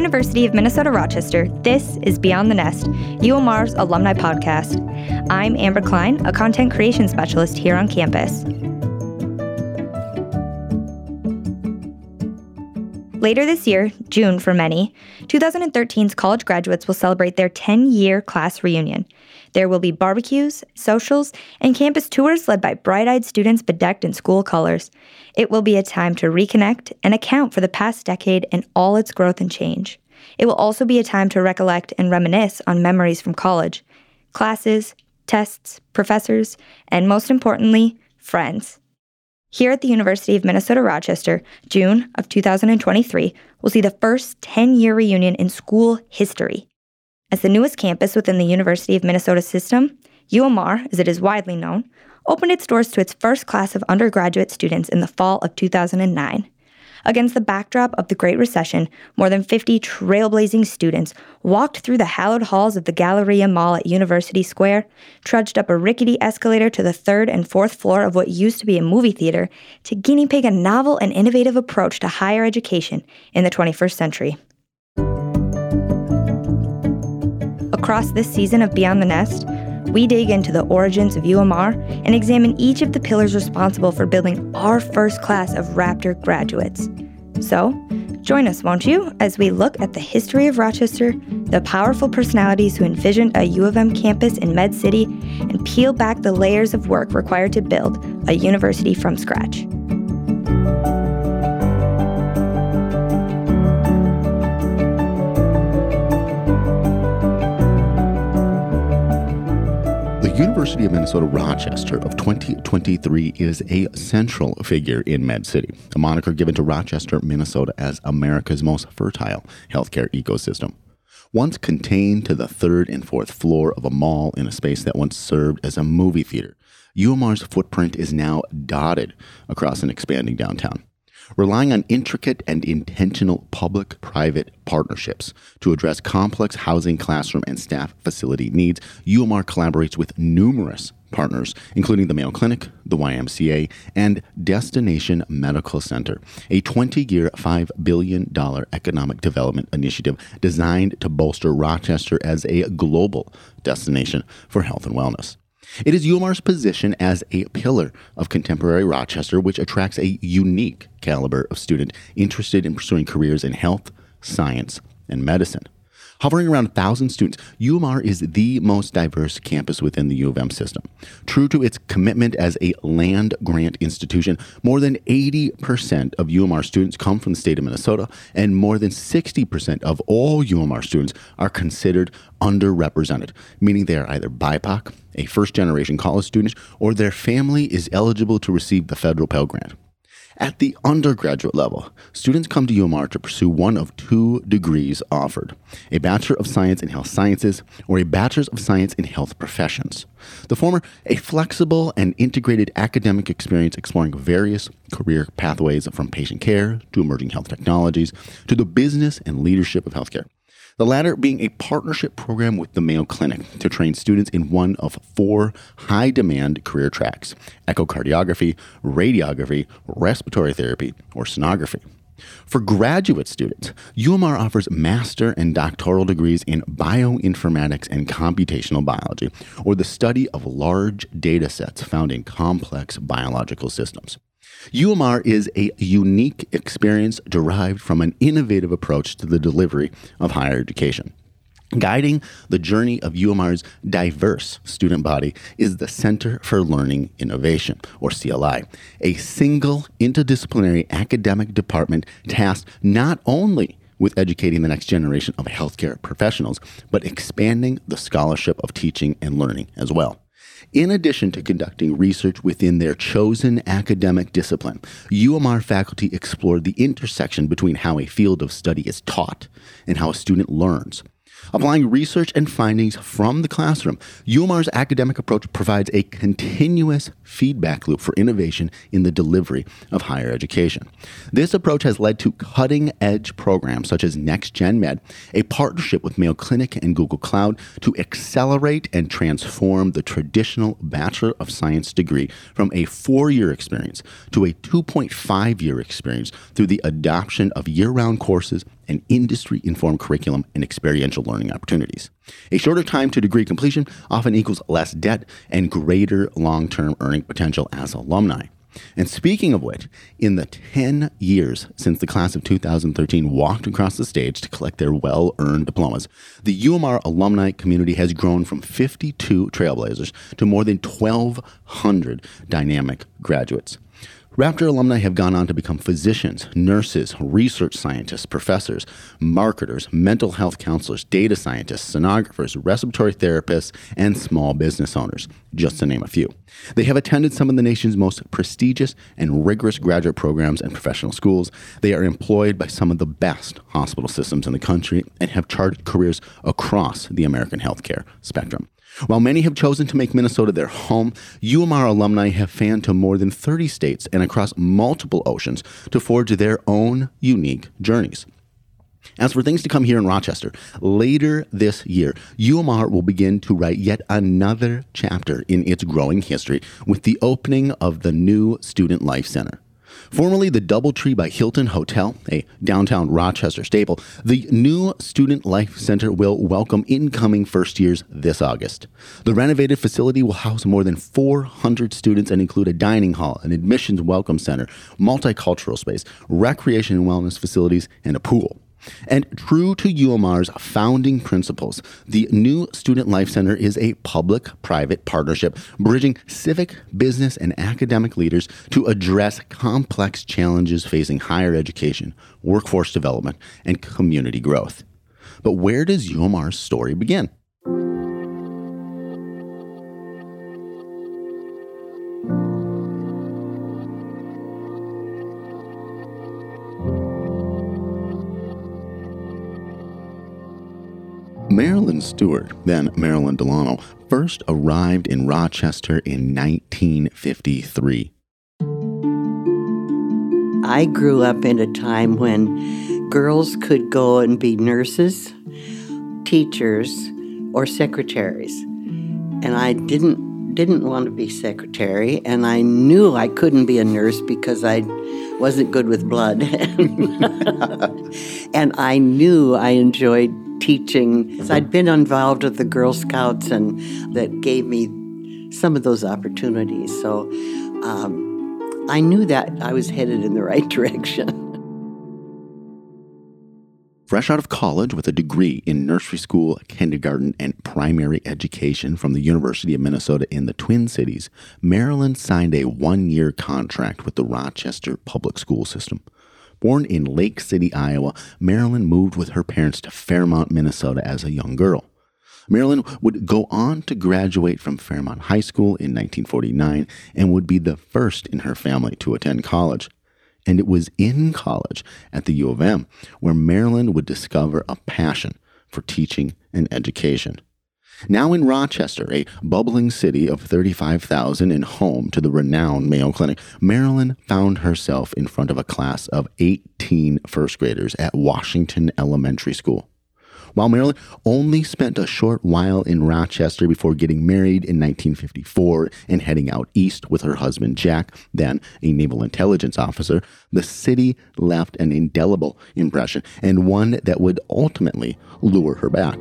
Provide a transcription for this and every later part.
University of Minnesota Rochester, this is Beyond the Nest, UMR's alumni podcast. I'm Amber Klein, a content creation specialist here on campus. Later this year, June for many, 2013's college graduates will celebrate their 10-year class reunion. There will be barbecues, socials, and campus tours led by bright-eyed students bedecked in school colors. It will be a time to reconnect and account for the past decade and all its growth and change. It will also be a time to recollect and reminisce on memories from college, classes, tests, professors, and most importantly, friends. Here at the University of Minnesota Rochester, June of 2023 will see the first 10-year reunion in school history. As the newest campus within the University of Minnesota system, UMR, as it is widely known, opened its doors to its first class of undergraduate students in the fall of 2009. Against the backdrop of the Great Recession, more than 50 trailblazing students walked through the hallowed halls of the Galleria Mall at University Square, trudged up a rickety escalator to the third and fourth floor of what used to be a movie theater, to guinea pig a novel and innovative approach to higher education in the 21st century. Across this season of Beyond the Nest, we dig into the origins of UMR and examine each of the pillars responsible for building our first class of Raptor graduates. So, join us, won't you, as we look at the history of Rochester, the powerful personalities who envisioned a U of M campus in Med City, and peel back the layers of work required to build a university from scratch. The University of Minnesota Rochester of 2023 is a central figure in Med City, a moniker given to Rochester, Minnesota as America's most fertile healthcare ecosystem. Once contained to the third and fourth floor of a mall in a space that once served as a movie theater, UMR's footprint is now dotted across an expanding downtown. Relying on intricate and intentional public-private partnerships to address complex housing, classroom, and staff facility needs, UMR collaborates with numerous partners, including the Mayo Clinic, the YMCA, and Destination Medical Center, a 20-year, $5 billion economic development initiative designed to bolster Rochester as a global destination for health and wellness. It is UMR's position as a pillar of contemporary Rochester, which attracts a unique caliber of student interested in pursuing careers in health, science, and medicine. Hovering around 1,000 students, UMR is the most diverse campus within the U of M system. True to its commitment as a land-grant institution, more than 80% of UMR students come from the state of Minnesota, and more than 60% of all UMR students are considered underrepresented, meaning they are either BIPOC, a first-generation college student, or their family is eligible to receive the federal Pell Grant. At the undergraduate level, students come to UMR to pursue one of two degrees offered, a Bachelor of Science in Health Sciences or a Bachelor of Science in Health Professions. The former, a flexible and integrated academic experience exploring various career pathways from patient care to emerging health technologies to the business and leadership of healthcare. The latter being a partnership program with the Mayo Clinic to train students in one of four high-demand career tracks: echocardiography, radiography, respiratory therapy, or sonography. For graduate students, UMR offers master and doctoral degrees in bioinformatics and computational biology, or the study of large data sets found in complex biological systems. UMR is a unique experience derived from an innovative approach to the delivery of higher education. Guiding the journey of UMR's diverse student body is the Center for Learning Innovation, or CLI, a single interdisciplinary academic department tasked not only with educating the next generation of healthcare professionals, but expanding the scholarship of teaching and learning as well. In addition to conducting research within their chosen academic discipline, UMR faculty explored the intersection between how a field of study is taught and how a student learns. Applying research and findings from the classroom, UMR's academic approach provides a continuous feedback loop for innovation in the delivery of higher education. This approach has led to cutting-edge programs such as Next Gen Med, a partnership with Mayo Clinic and Google Cloud to accelerate and transform the traditional Bachelor of Science degree from a 4-year experience to a 2.5-year experience through the adoption of year-round courses an industry-informed curriculum, and experiential learning opportunities. A shorter time to degree completion often equals less debt and greater long-term earning potential as alumni. And speaking of which, in the 10 years since the class of 2013 walked across the stage to collect their well-earned diplomas, the UMR alumni community has grown from 52 trailblazers to more than 1,200 dynamic graduates. Raptor alumni have gone on to become physicians, nurses, research scientists, professors, marketers, mental health counselors, data scientists, sonographers, respiratory therapists, and small business owners, just to name a few. They have attended some of the nation's most prestigious and rigorous graduate programs and professional schools. They are employed by some of the best hospital systems in the country and have charted careers across the American healthcare spectrum. While many have chosen to make Minnesota their home, UMR alumni have fanned to more than 30 states and across multiple oceans to forge their own unique journeys. As for things to come here in Rochester, later this year, UMR will begin to write yet another chapter in its growing history with the opening of the new Student Life Center. Formerly the Doubletree by Hilton Hotel, a downtown Rochester staple, the new Student Life Center will welcome incoming first years this August. The renovated facility will house more than 400 students and include a dining hall, an admissions welcome center, multicultural space, recreation and wellness facilities, and a pool. And true to UMR's founding principles, the new Student Life Center is a public-private partnership bridging civic, business, and academic leaders to address complex challenges facing higher education, workforce development, and community growth. But where does UMR's story begin? Marilyn Stewart, then Marilyn Delano, first arrived in Rochester in 1953. I grew up in a time when girls could go and be nurses, teachers, or secretaries. And I didn't want to be secretary, and I knew I couldn't be a nurse because I wasn't good with blood. And I knew I enjoyed teaching. So I'd been involved with the Girl Scouts, and that gave me some of those opportunities. So I knew that I was headed in the right direction. Fresh out of college with a degree in nursery school, kindergarten, and primary education from the University of Minnesota in the Twin Cities, Marilyn signed a one-year contract with the Rochester Public School System. Born in Lake City, Iowa, Marilyn moved with her parents to Fairmont, Minnesota as a young girl. Marilyn would go on to graduate from Fairmont High School in 1949 and would be the first in her family to attend college. And it was in college at the U of M where Marilyn would discover a passion for teaching and education. Now in Rochester, a bubbling city of 35,000 and home to the renowned Mayo Clinic, Marilyn found herself in front of a class of 18 first graders at Washington Elementary School. While Marilyn only spent a short while in Rochester before getting married in 1954 and heading out east with her husband Jack, then a naval intelligence officer, the city left an indelible impression and one that would ultimately lure her back.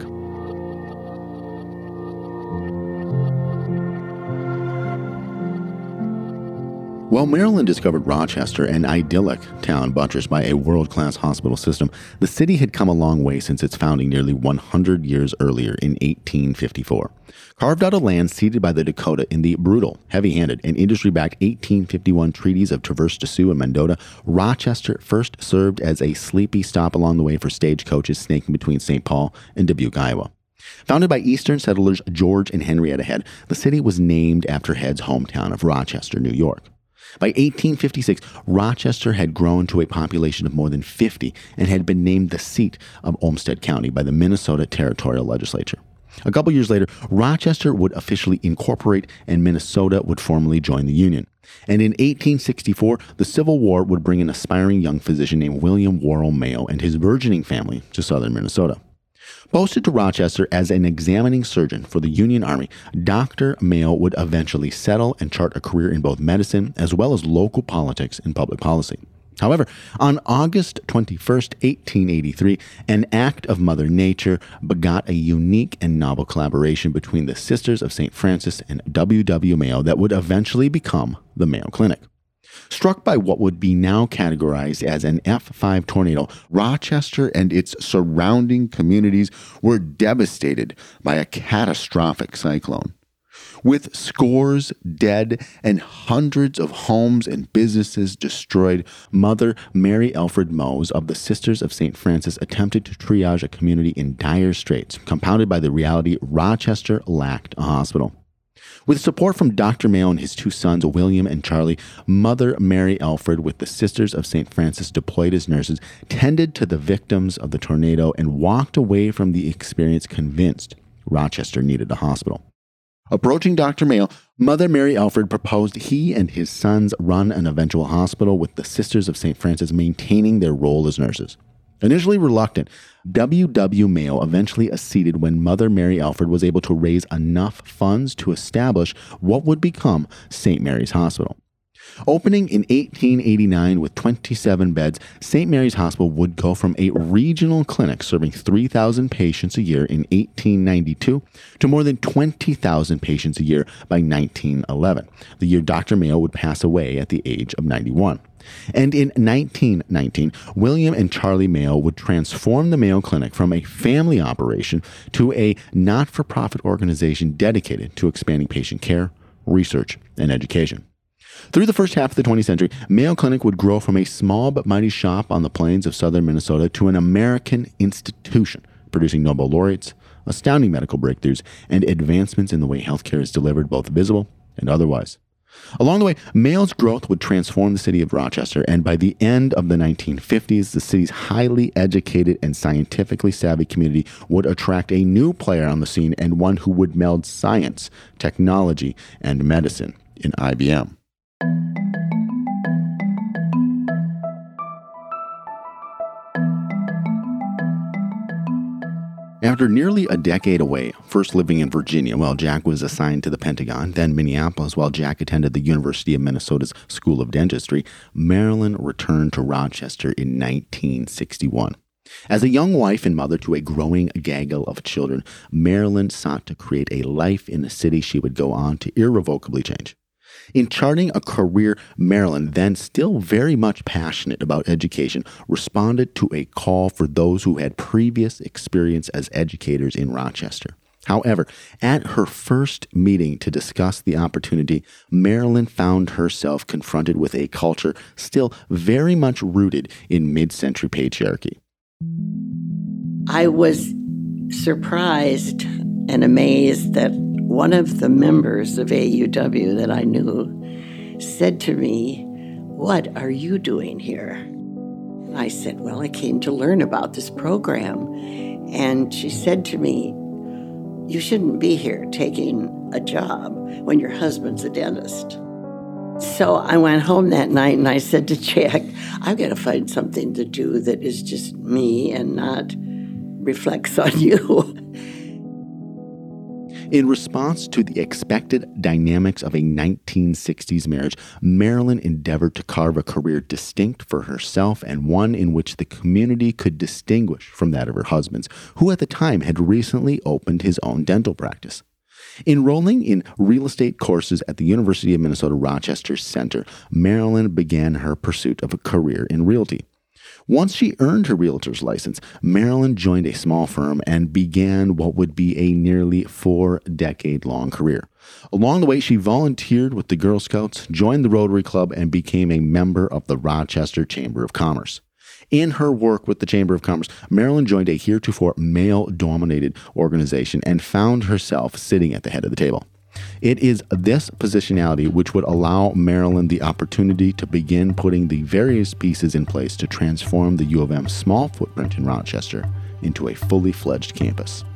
While Marilyn discovered Rochester, an idyllic town buttressed by a world-class hospital system, the city had come a long way since its founding nearly 100 years earlier in 1854. Carved out of land ceded by the Dakota in the brutal, heavy-handed, and industry-backed 1851 treaties of Traverse des Sioux and Mendota, Rochester first served as a sleepy stop along the way for stagecoaches snaking between St. Paul and Dubuque, Iowa. Founded by Eastern settlers George and Henrietta Head, the city was named after Head's hometown of Rochester, New York. By 1856, Rochester had grown to a population of more than 50 and had been named the seat of Olmsted County by the Minnesota Territorial Legislature. A couple years later, Rochester would officially incorporate and Minnesota would formally join the Union. And in 1864, the Civil War would bring an aspiring young physician named William Worrell Mayo and his burgeoning family to southern Minnesota. Posted to Rochester as an examining surgeon for the Union Army, Dr. Mayo would eventually settle and chart a career in both medicine as well as local politics and public policy. However, on August 21st, 1883, an act of Mother Nature begot a unique and novel collaboration between the Sisters of St. Francis and W.W. Mayo that would eventually become the Mayo Clinic. Struck by what would be now categorized as an F5 tornado, Rochester and its surrounding communities were devastated by a catastrophic cyclone. With scores dead and hundreds of homes and businesses destroyed, Mother Mary Alfred Mose of the Sisters of St. Francis attempted to triage a community in dire straits, compounded by the reality Rochester lacked a hospital. With support from Dr. Mayo and his two sons, William and Charlie, Mother Mary Alfred with the Sisters of St. Francis deployed as nurses, tended to the victims of the tornado, and walked away from the experience convinced Rochester needed a hospital. Approaching Dr. Mayo, Mother Mary Alfred proposed he and his sons run an eventual hospital, with the Sisters of St. Francis maintaining their role as nurses. Initially reluctant, W.W. Mayo eventually acceded when Mother Mary Alfred was able to raise enough funds to establish what would become St. Mary's Hospital. Opening in 1889 with 27 beds, St. Mary's Hospital would go from a regional clinic serving 3,000 patients a year in 1892 to more than 20,000 patients a year by 1911, the year Dr. Mayo would pass away at the age of 91. And in 1919, William and Charlie Mayo would transform the Mayo Clinic from a family operation to a not-for-profit organization dedicated to expanding patient care, research, and education. Through the first half of the 20th century, Mayo Clinic would grow from a small but mighty shop on the plains of southern Minnesota to an American institution, producing Nobel laureates, astounding medical breakthroughs, and advancements in the way healthcare is delivered, both visible and otherwise. Along the way, Mayo's growth would transform the city of Rochester, and by the end of the 1950s, the city's highly educated and scientifically savvy community would attract a new player on the scene, and one who would meld science, technology, and medicine in IBM. After nearly a decade away, first living in Virginia while Jack was assigned to the Pentagon, then Minneapolis while Jack attended the University of Minnesota's School of Dentistry, Marilyn returned to Rochester in 1961. As a young wife and mother to a growing gaggle of children, Marilyn sought to create a life in a city she would go on to irrevocably change. In charting a career, Marilyn, then still very much passionate about education, responded to a call for those who had previous experience as educators in Rochester. However, at her first meeting to discuss the opportunity, Marilyn found herself confronted with a culture still very much rooted in mid-century patriarchy. I was surprised and amazed that one of the members of AUW that I knew said to me, "What are you doing here?" And I said, "Well, I came to learn about this program." And she said to me, "You shouldn't be here taking a job when your husband's a dentist." So I went home that night and I said to Jack, "I've got to find something to do that is just me and not reflects on you." In response to the expected dynamics of a 1960s marriage, Marilyn endeavored to carve a career distinct for herself and one in which the community could distinguish from that of her husband's, who at the time had recently opened his own dental practice. Enrolling in real estate courses at the University of Minnesota Rochester Center, Marilyn began her pursuit of a career in realty. Once she earned her realtor's license, Marilyn joined a small firm and began what would be a nearly 4-decade-long career. Along the way, she volunteered with the Girl Scouts, joined the Rotary Club, and became a member of the Rochester Chamber of Commerce. In her work with the Chamber of Commerce, Marilyn joined a heretofore male-dominated organization and found herself sitting at the head of the table. It is this positionality which would allow Marilyn the opportunity to begin putting the various pieces in place to transform the U of M's small footprint in Rochester into a fully fledged campus.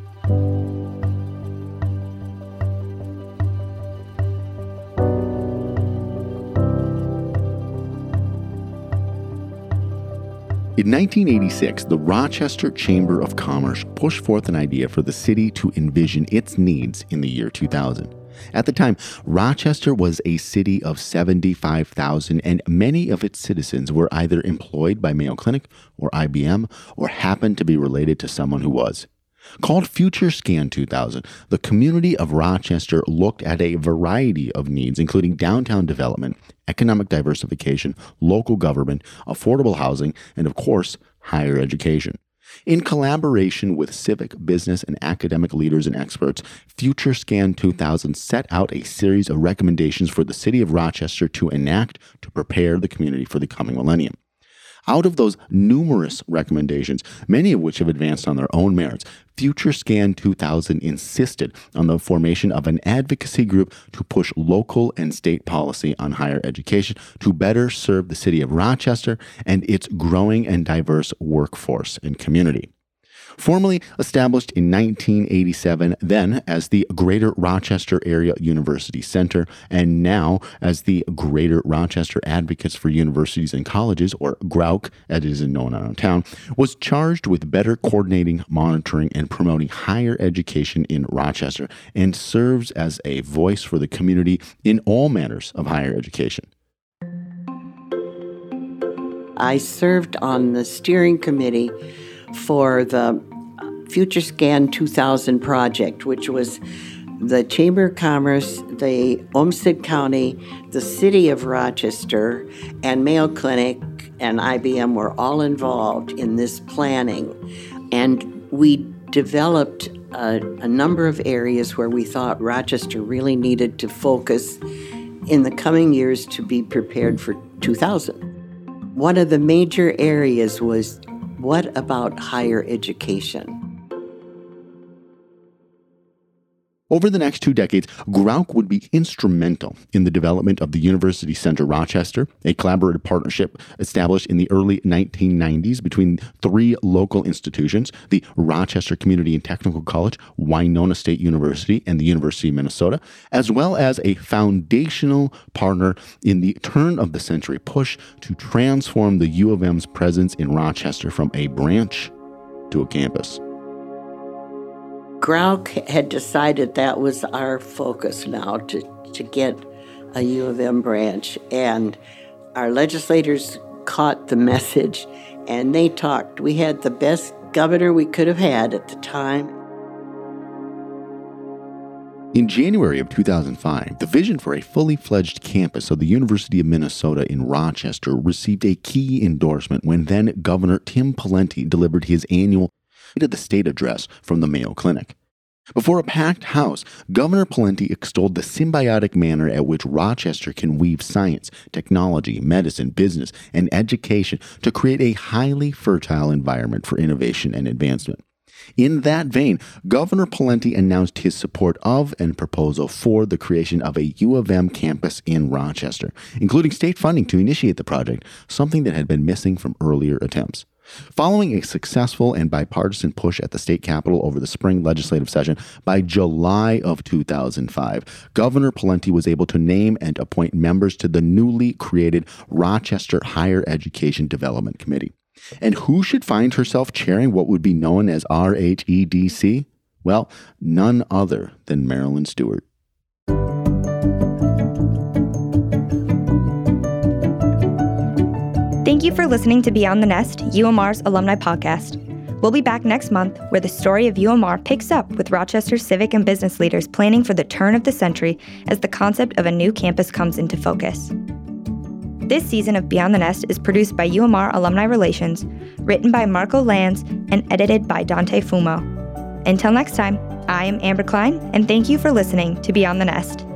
In 1986, the Rochester Chamber of Commerce pushed forth an idea for the city to envision its needs in the year 2000. At the time, Rochester was a city of 75,000, and many of its citizens were either employed by Mayo Clinic or IBM or happened to be related to someone who was. Called FutureScan 2000, the community of Rochester looked at a variety of needs, including downtown development, economic diversification, local government, affordable housing, and of course, higher education. In collaboration with civic, business, and academic leaders and experts, FutureScan 2000 set out a series of recommendations for the city of Rochester to enact to prepare the community for the coming millennium. Out of those numerous recommendations, many of which have advanced on their own merits, FutureScan 2000 insisted on the formation of an advocacy group to push local and state policy on higher education to better serve the city of Rochester and its growing and diverse workforce and community. Formally established in 1987, then as the Greater Rochester Area University Center, and now as the Greater Rochester Advocates for Universities and Colleges, or GROUC, as it is known around town, was charged with better coordinating, monitoring, and promoting higher education in Rochester, and serves as a voice for the community in all matters of higher education. I served on the steering committee for the FutureScan 2000 project, which was the Chamber of Commerce, the Olmsted County, the City of Rochester, and Mayo Clinic and IBM were all involved in this planning. And we developed a number of areas where we thought Rochester really needed to focus in the coming years to be prepared for 2000. One of the major areas was, what about higher education? Over the next 2 decades, GROUC would be instrumental in the development of the University Center Rochester, a collaborative partnership established in the early 1990s between 3 local institutions, the Rochester Community and Technical College, Winona State University, and the University of Minnesota, as well as a foundational partner in the turn-of-the-century push to transform the U of M's presence in Rochester from a branch to a campus. GROUC had decided that was our focus now, to get a U of M branch. And our legislators caught the message, and they talked. We had the best governor we could have had at the time. In January of 2005, the vision for a fully fledged campus of the University of Minnesota in Rochester received a key endorsement when then Governor Tim Pawlenty delivered his annual State of the State address from the Mayo Clinic. Before a packed house, Governor Pawlenty extolled the symbiotic manner at which Rochester can weave science, technology, medicine, business, and education to create a highly fertile environment for innovation and advancement. In that vein, Governor Pawlenty announced his support of and proposal for the creation of a U of M campus in Rochester, including state funding to initiate the project, something that had been missing from earlier attempts. Following a successful and bipartisan push at the state capitol over the spring legislative session, by July of 2005, Governor Pawlenty was able to name and appoint members to the newly created Rochester Higher Education Development Committee. And who should find herself chairing what would be known as RHEDC? Well, none other than Marilyn Stewart. Thank you for listening to Beyond the Nest, UMR's alumni podcast. We'll be back next month, where the story of UMR picks up with Rochester's civic and business leaders planning for the turn of the century as the concept of a new campus comes into focus. This season of Beyond the Nest is produced by UMR Alumni Relations, written by Marco Lanz, and edited by Dante Fumo. Until next time, I am Amber Klein, and thank you for listening to Beyond the Nest.